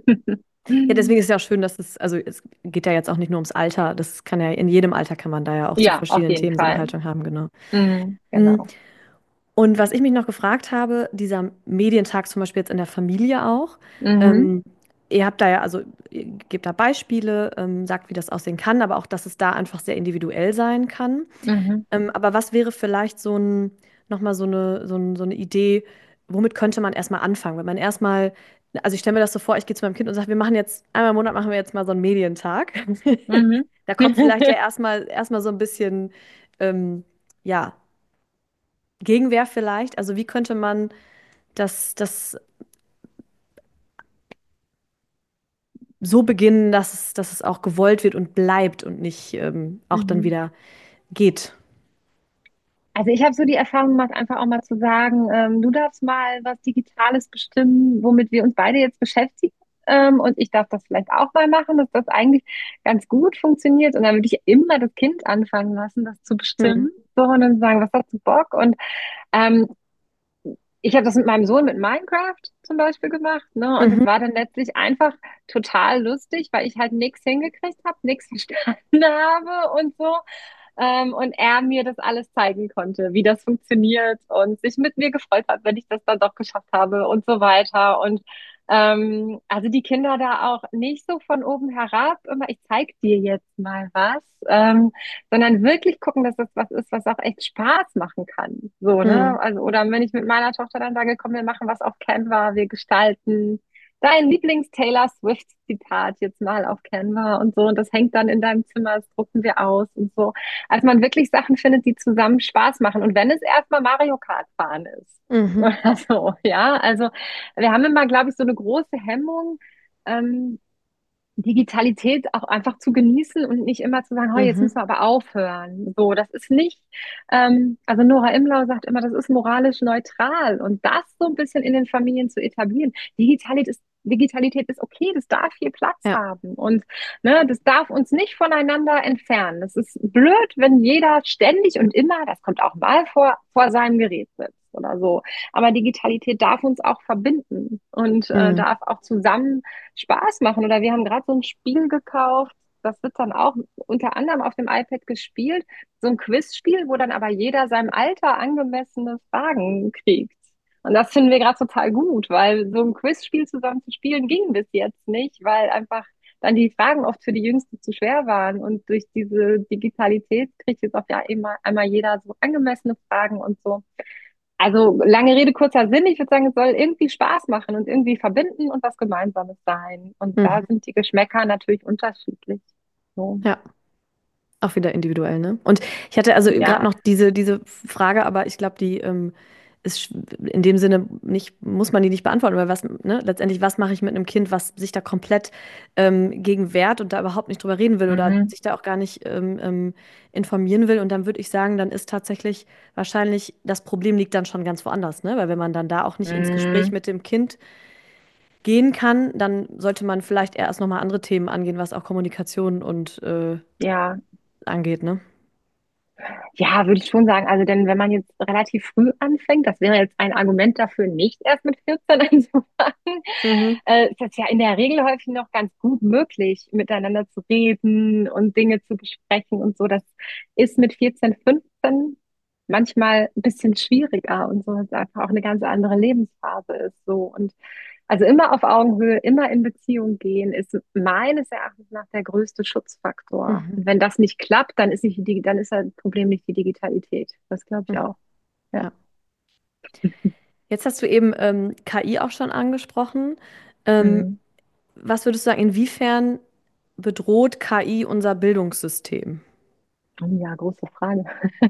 Ja, deswegen ist es ja auch schön, dass es, also es geht ja jetzt auch nicht nur ums Alter, das kann ja, in jedem Alter kann man da ja auch zu Ja, auf verschiedenen jeden Themen so eine Fall. Haltung haben, genau. Mhm, Mhm. genau. Und was ich mich noch gefragt habe, dieser Medientag zum Beispiel jetzt in der Familie auch, Mhm. ähm, ihr habt da ja, also ihr gebt da Beispiele, ähm, sagt, wie das aussehen kann, aber auch, dass es da einfach sehr individuell sein kann. Mhm. Ähm, aber was wäre vielleicht so ein, nochmal so eine, so ein, so eine Idee, womit könnte man erstmal anfangen? Wenn man erstmal, also ich stelle mir das so vor, ich gehe zu meinem Kind und sage, wir machen jetzt, einmal im Monat machen wir jetzt mal so einen Medientag. Mhm. Da kommt vielleicht ja erstmal erstmal so ein bisschen, ähm, ja, Gegenwehr vielleicht. Also wie könnte man das, das so beginnen, dass es, dass es auch gewollt wird und bleibt und nicht ähm, auch dann Mhm. wieder geht? Also ich habe so die Erfahrung gemacht, einfach auch mal zu sagen, ähm, du darfst mal was Digitales bestimmen, womit wir uns beide jetzt beschäftigen. Ähm, und ich darf das vielleicht auch mal machen, dass das eigentlich ganz gut funktioniert. Und dann würde ich immer das Kind anfangen lassen, das zu Mhm. bestimmen. So, und dann sagen, was hast du Bock? Und ähm, ich habe das mit meinem Sohn mit Minecraft zum Beispiel gemacht, ne? Und es Mhm. war dann letztlich einfach total lustig, weil ich halt nichts hingekriegt habe, nichts verstanden habe und so. Ähm, und er mir das alles zeigen konnte, wie das funktioniert und sich mit mir gefreut hat, wenn ich das dann doch geschafft habe und so weiter. Und ähm, also die Kinder da auch nicht so von oben herab, immer ich zeig dir jetzt mal was, ähm, sondern wirklich gucken, dass das was ist, was auch echt Spaß machen kann. So, ne? Mhm. Also, oder wenn ich mit meiner Tochter dann sage, komm, wir machen was auf Canva, wir gestalten dein Lieblings-Taylor Swift-Zitat jetzt mal auf Canva und so. Und das hängt dann in deinem Zimmer, das drucken wir aus und so. Also man wirklich Sachen findet, die zusammen Spaß machen. Und wenn es erstmal Mario Kart fahren ist Mhm. oder so, ja. Also wir haben immer, glaube ich, so eine große Hemmung, ähm, Digitalität auch einfach zu genießen und nicht immer zu sagen, oh, jetzt Mhm. müssen wir aber aufhören. So, das ist nicht, ähm, also Nora Imlau sagt immer, das ist moralisch neutral und das so ein bisschen in den Familien zu etablieren. Digitalität ist Digitalität ist okay, das darf hier Platz Ja. haben und ne, das darf uns nicht voneinander entfernen. Das ist blöd, wenn jeder ständig und immer, das kommt auch mal vor, vor seinem Gerät sitzt oder so. Aber Digitalität darf uns auch verbinden und äh, Mhm. darf auch zusammen Spaß machen. Oder wir haben gerade so ein Spiel gekauft, das wird dann auch unter anderem auf dem iPad gespielt. So ein Quizspiel, wo dann aber jeder seinem Alter angemessene Fragen kriegt. Und das finden wir gerade total gut, weil so ein Quizspiel zusammen zu spielen ging bis jetzt nicht, weil einfach dann die Fragen oft für die Jüngsten zu schwer waren. Und durch diese Digitalität kriegt jetzt auch ja immer einmal jeder so angemessene Fragen und so. Also lange Rede, kurzer Sinn. Ich würde sagen, es soll irgendwie Spaß machen und irgendwie verbinden und was Gemeinsames sein. Und da Mhm. sind die Geschmäcker natürlich unterschiedlich. So, Ja. Auch wieder individuell, ne? Und ich hatte also gerade ja. noch diese, diese Frage, aber ich glaube, die ähm, ist sch- in dem Sinne nicht, muss man die nicht beantworten, weil was, ne, letztendlich, was mache ich mit einem Kind, was sich da komplett ähm, gegen wehrt und da überhaupt nicht drüber reden will oder Mhm. sich da auch gar nicht ähm, ähm, informieren will. Und dann würde ich sagen, dann ist tatsächlich wahrscheinlich, das Problem liegt dann schon ganz woanders, ne? Weil wenn man dann da auch nicht ins Gespräch Mhm. mit dem Kind gehen kann, dann sollte man vielleicht erst nochmal andere Themen angehen, was auch Kommunikation und äh, Ja, angeht, ne? ja, würde ich schon sagen. Also, denn wenn man jetzt relativ früh anfängt, das wäre jetzt ein Argument dafür, nicht erst mit vierzehn anzufangen, Mhm. äh, ist das ja in der Regel häufig noch ganz gut möglich, miteinander zu reden und Dinge zu besprechen und so. Das ist mit vierzehn, fünfzehn manchmal ein bisschen schwieriger und so, weil es einfach auch eine ganz andere Lebensphase ist. So. Und also immer auf Augenhöhe, immer in Beziehung gehen, ist meines Erachtens nach der größte Schutzfaktor. Mhm. Und wenn das nicht klappt, dann ist nicht die, dann ist das Problem nicht die Digitalität. Das glaube ich Mhm. auch. Ja. Ja. Jetzt hast du eben ähm, K I auch schon angesprochen. Ähm, Mhm. was würdest du sagen, inwiefern bedroht K I unser Bildungssystem? Oh ja, große Frage.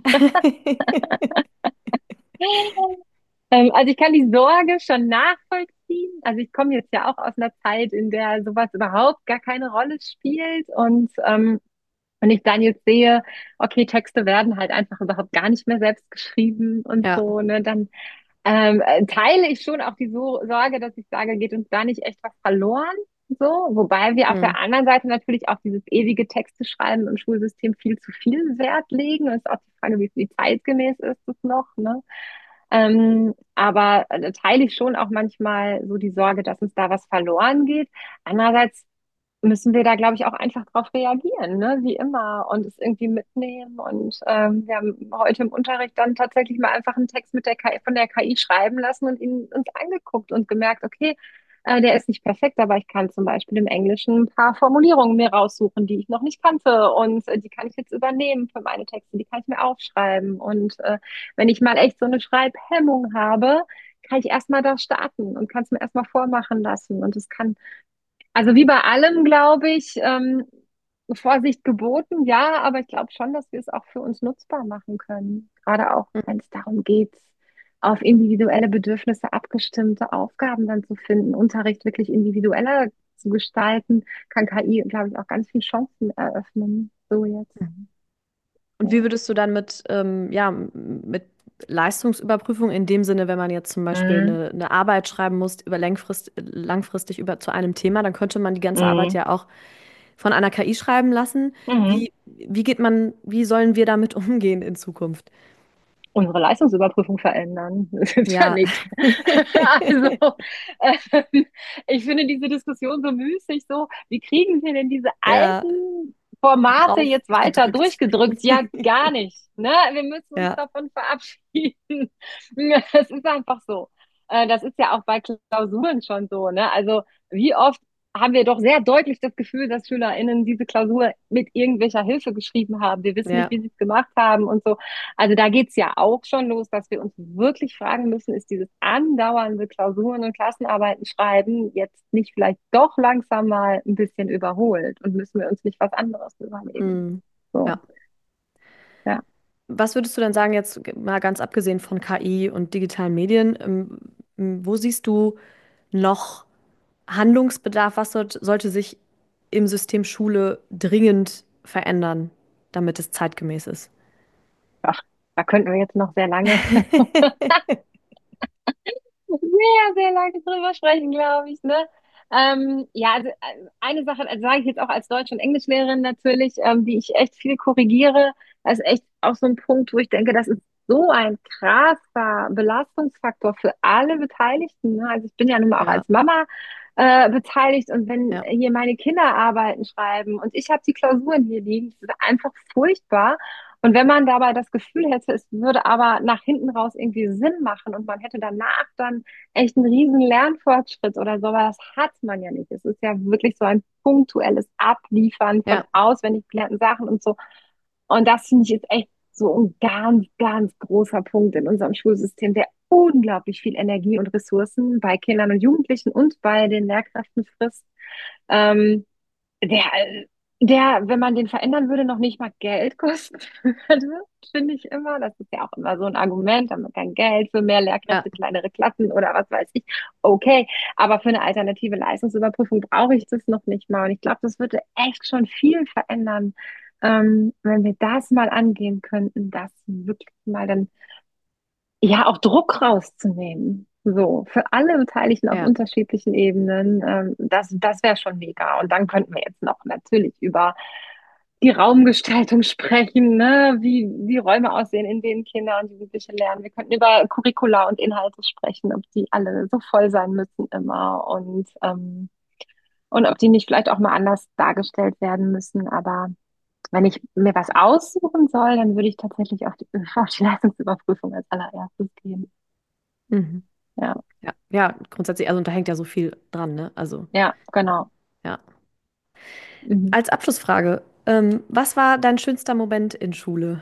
Ähm, also ich kann die Sorge schon nachvollziehen. Also ich komme jetzt ja auch aus einer Zeit, in der sowas überhaupt gar keine Rolle spielt. Und ähm, wenn ich dann jetzt sehe, okay, Texte werden halt einfach überhaupt gar nicht mehr selbst geschrieben und Ja. so, ne, dann ähm, äh, teile ich schon auch die so Sorge, dass ich sage, geht uns da nicht echt was verloren? So, wobei wir auf Mhm. der anderen Seite natürlich auch dieses ewige Texte schreiben im Schulsystem viel zu viel Wert legen. Und es ist auch die Frage, wie, wie zeitgemäß ist es noch, ne? Ähm, aber äh, teile ich schon auch manchmal so die Sorge, dass uns da was verloren geht. Andererseits müssen wir da, glaube ich, auch einfach drauf reagieren, ne? Wie immer und es irgendwie mitnehmen. Und ähm, wir haben heute im Unterricht dann tatsächlich mal einfach einen Text mit der K I, von der K I schreiben lassen und ihn uns angeguckt und gemerkt, okay, äh, der ist nicht perfekt, aber ich kann zum Beispiel im Englischen ein paar Formulierungen mir raussuchen, die ich noch nicht kannte und äh, die kann ich jetzt übernehmen für meine Texte, die kann ich mir aufschreiben. Und äh, wenn ich mal echt so eine Schreibhemmung habe, kann ich erstmal da starten und kann es mir erstmal vormachen lassen. Und es kann, also wie bei allem, glaube ich, ähm, Vorsicht geboten, ja, aber ich glaube schon, dass wir es auch für uns nutzbar machen können. Gerade auch, wenn es darum geht, auf individuelle Bedürfnisse abgestimmte Aufgaben dann zu finden, Unterricht wirklich individueller zu gestalten, kann K I, glaube ich, auch ganz viele Chancen eröffnen. So jetzt. Mhm. Und wie Ja. würdest du dann mit, ähm, ja, mit Leistungsüberprüfung in dem Sinne, wenn man jetzt zum Beispiel Mhm. eine, eine Arbeit schreiben muss, über langfrist, langfristig über zu einem Thema, dann könnte man die ganze Arbeit Mhm. ja auch von einer K I schreiben lassen. Mhm. Wie, wie geht man, wie sollen wir damit umgehen in Zukunft? Unsere Leistungsüberprüfung verändern. Das ist ja Ja, nichts. Also, ähm, ich finde diese Diskussion so müßig, so, wie kriegen wir denn diese ja, alten Formate jetzt weiter rausgedrückt. durchgedrückt? Ja, gar nicht. Ne? Wir müssen uns Ja, davon verabschieden. Es ist einfach so. Äh, Das ist ja auch bei Klausuren schon so. Ne? Also, wie oft haben wir doch sehr deutlich das Gefühl, dass SchülerInnen diese Klausur mit irgendwelcher Hilfe geschrieben haben. Wir wissen nicht, ja, wie sie es gemacht haben und so. Also da geht's ja auch schon los, dass wir uns wirklich fragen müssen, ist dieses andauernde Klausuren und Klassenarbeiten schreiben jetzt nicht vielleicht doch langsam mal ein bisschen überholt und müssen wir uns nicht was anderes überlegen? mm, So, ja. ja. Was würdest du denn sagen, jetzt mal ganz abgesehen von K I und digitalen Medien, ähm, m, wo siehst du noch Handlungsbedarf? Was sollt, sollte sich im System Schule dringend verändern, damit es zeitgemäß ist? Ach, da könnten wir jetzt noch sehr lange, sehr, sehr lange drüber sprechen, glaube ich, ne? Ähm, ja, also äh, eine Sache, also sage ich jetzt auch als Deutsch- und Englischlehrerin natürlich, ähm, die ich echt viel korrigiere, das ist echt auch so ein Punkt, wo ich denke, das ist so ein krasser Belastungsfaktor für alle Beteiligten. Ne? Also ich bin ja nun mal auch Ja, als Mama äh, beteiligt und wenn ja, hier meine Kinder Arbeiten schreiben und ich habe die Klausuren hier liegen, das ist einfach furchtbar. Und wenn man dabei das Gefühl hätte, es würde aber nach hinten raus irgendwie Sinn machen und man hätte danach dann echt einen riesen Lernfortschritt oder so, aber das hat man ja nicht. Es ist ja wirklich so ein punktuelles Abliefern von ja, auswendig gelernten Sachen und so. Und das finde ich ist echt so ein ganz, ganz großer Punkt in unserem Schulsystem, der unglaublich viel Energie und Ressourcen bei Kindern und Jugendlichen und bei den Lehrkräften frisst. Ähm, der, der, wenn man den verändern würde, noch nicht mal Geld kosten würde, finde ich immer. Das ist ja auch immer so ein Argument, haben wir kein Geld für mehr ja, Lehrkräfte, kleinere Klassen oder was weiß ich. Okay, aber für eine alternative Leistungsüberprüfung brauche ich das noch nicht mal. Und ich glaube, das würde echt schon viel verändern, ähm, wenn wir das mal angehen könnten, das wirklich mal dann ja auch Druck rauszunehmen. So, für alle Beteiligten auf ja, unterschiedlichen Ebenen, ähm, das, das wäre schon mega. Und dann könnten wir jetzt noch natürlich über die Raumgestaltung sprechen, ne? Wie die Räume aussehen, in denen Kinder und Jugendliche lernen. Wir könnten über Curricula und Inhalte sprechen, ob die alle so voll sein müssen immer und, ähm, und ob die nicht vielleicht auch mal anders dargestellt werden müssen. Aber wenn ich mir was aussuchen soll, dann würde ich tatsächlich auf die, auf die Leistungsüberprüfung als allererstes gehen. mhm. Ja, Ja, ja, grundsätzlich, also da hängt ja so viel dran, ne? Also, ja, genau. ja. Mhm. Als Abschlussfrage, ähm, was war dein schönster Moment in Schule?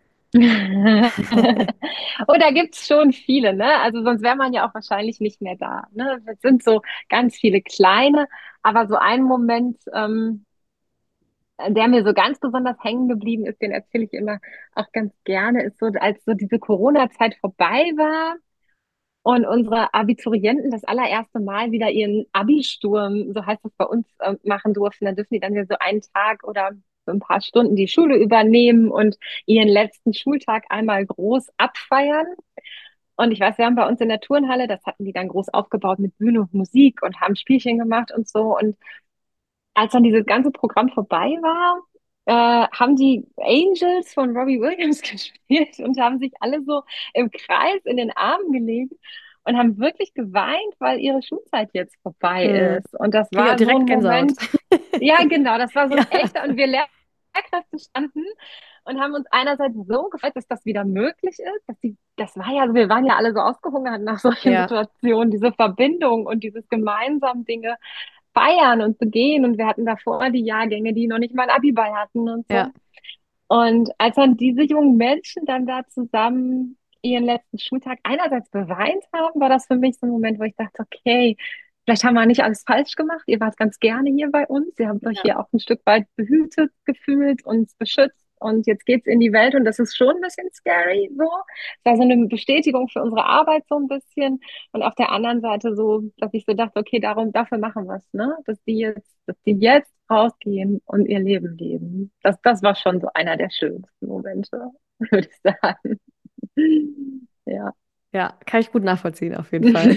Und da gibt's schon viele, ne? Also sonst wäre man ja auch wahrscheinlich nicht mehr da. Ne? Es sind so ganz viele kleine, aber so ein Moment, ähm, der mir so ganz besonders hängen geblieben ist, den erzähle ich immer auch ganz gerne, ist so, als so diese Corona-Zeit vorbei war und unsere Abiturienten das allererste Mal wieder ihren Abi-Sturm, so heißt das bei uns, äh, machen durften. Dann dürfen die dann ja so einen Tag oder so ein paar Stunden die Schule übernehmen und ihren letzten Schultag einmal groß abfeiern. Und ich weiß, wir haben bei uns in der Turnhalle, das hatten die dann groß aufgebaut mit Bühne und Musik und haben Spielchen gemacht und so. Und als dann dieses ganze Programm vorbei war, äh, haben die Angels von Robbie Williams gespielt und haben sich alle so im Kreis in den Armen gelegt und haben wirklich geweint, weil ihre Schulzeit jetzt vorbei Hm, ist. Und das kriege war so direkt ein Gänsehaut. Moment. Ja, genau, das war so Ja, ein echter und wir Lehrkräfte standen und haben uns einerseits so gefreut, dass das wieder möglich ist, dass die, das war ja, wir waren ja alle so ausgehungert nach solchen ja, Situationen, diese Verbindung und dieses gemeinsam Dinge feiern und zu gehen und wir hatten davor die Jahrgänge, die noch nicht mal ein Abiball hatten und ja, so. Und als dann diese jungen Menschen dann da zusammen ihren letzten Schultag einerseits beweint haben, war das für mich so ein Moment, wo ich dachte, okay, vielleicht haben wir nicht alles falsch gemacht. Ihr wart ganz gerne hier bei uns. Ihr habt euch ja, hier auch ein Stück weit behütet gefühlt, uns beschützt. Und jetzt geht's in die Welt und das ist schon ein bisschen scary, so. Es war so eine Bestätigung für unsere Arbeit so ein bisschen. Und auf der anderen Seite so, dass ich so dachte, okay, darum, dafür machen wir es, ne? Dass die jetzt, dass die jetzt rausgehen und ihr Leben leben. Das, das war schon so einer der schönsten Momente, würde ich sagen. Ja. ja, kann ich gut nachvollziehen, auf jeden Fall.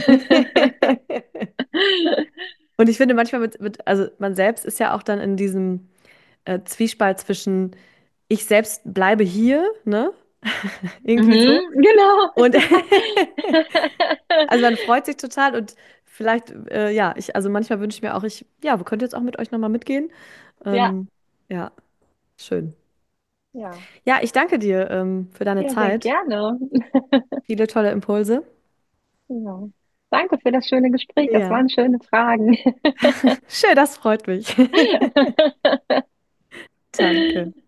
Und ich finde manchmal mit, mit, also man selbst ist ja auch dann in diesem äh, Zwiespalt zwischen ich selbst bleibe hier, ne? Irgendwie so. Mhm, genau. Und Ja. also man freut sich total und vielleicht, äh, ja, ich, also manchmal wünsche ich mir auch, ich, ja, wir könnten jetzt auch mit euch nochmal mitgehen. Ja, Ähm, ja, schön. ja, Ja, ich danke dir, ähm, für deine ja, sehr Zeit. gerne. Viele tolle Impulse. Ja. Danke für das schöne Gespräch. Das Ja, waren schöne Fragen. schön, das freut mich. Danke.